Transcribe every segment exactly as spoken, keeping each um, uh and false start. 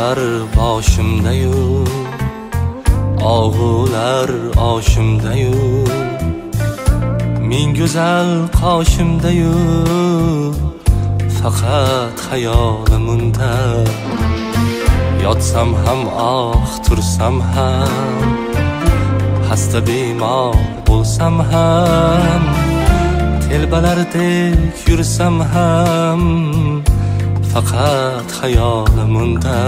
G'avg'olar boshimdayu, og'ular oshimdayu, ming go'zal qoshimdayu, faqat xayolim unda. Yotsam ham ah, tursam ham, hasta bemor bo'lsam ham, telbalardek yursam ham, faqat xayolim unda.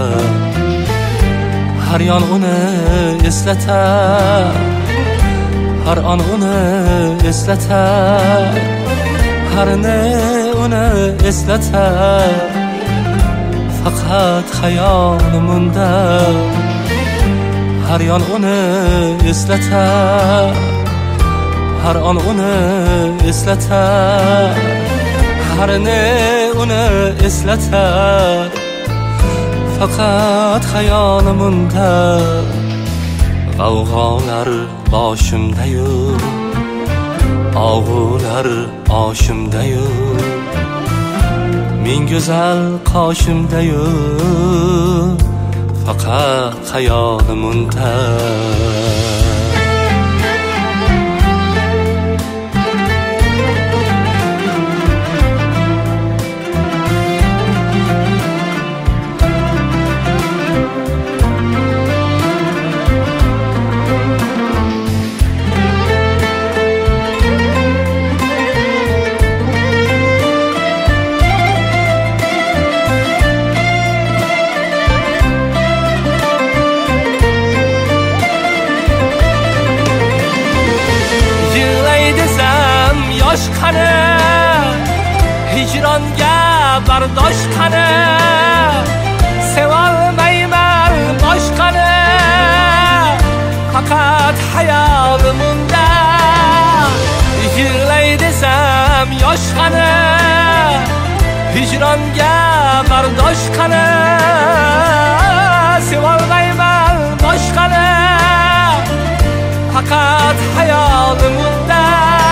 Har yon uni eslatar, har on uni eslatar, har ne uni eslatar, faqat xayolim unda. Har yon uni eslatar, har on uni eslatar, har ne uni eslatar, faqat xayolim unda. G'avg'olar boshimdayu, og'ular oshimdayu, ming go'zal qoshimdayu, faqat xayolim unda. Yosh qani, hijronga bardosh qani, sevolmayman boshqani, faqat hayolim unda. Yig'lay desam yosh qani, hijronga bardosh qani, sevolmayman boshqani, faqat hayolim unda.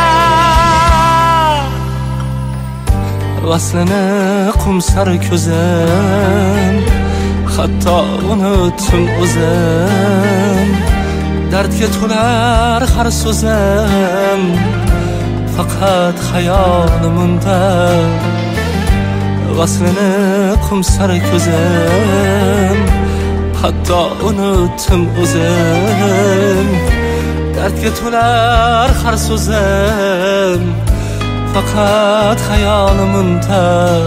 Vaslini qumsar ko'zim, hatto unutdim o'zim. Dardga to'lar har so'zim, faqat xayolim unda. Vaslini qumsar ko'zim, hatto unutdim o'zim. Dardga to'lar har so'zim, faqat xayolim unda,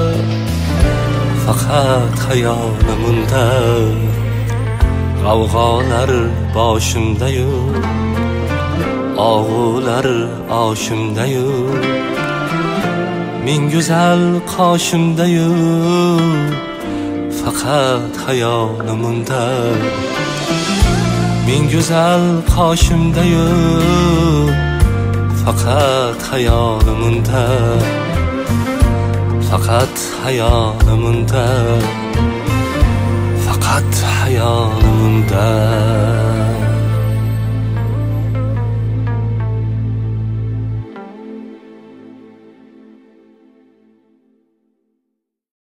faqat xayolim unda. G'avg'olar boshimdayu, og'ular oshimdayu, ming go'zal qoshimdayu, faqat xayolim unda. Ming go'zal qoshimdayu, faqat xayolim unda, faqat xayolim unda, faqat xayolim unda.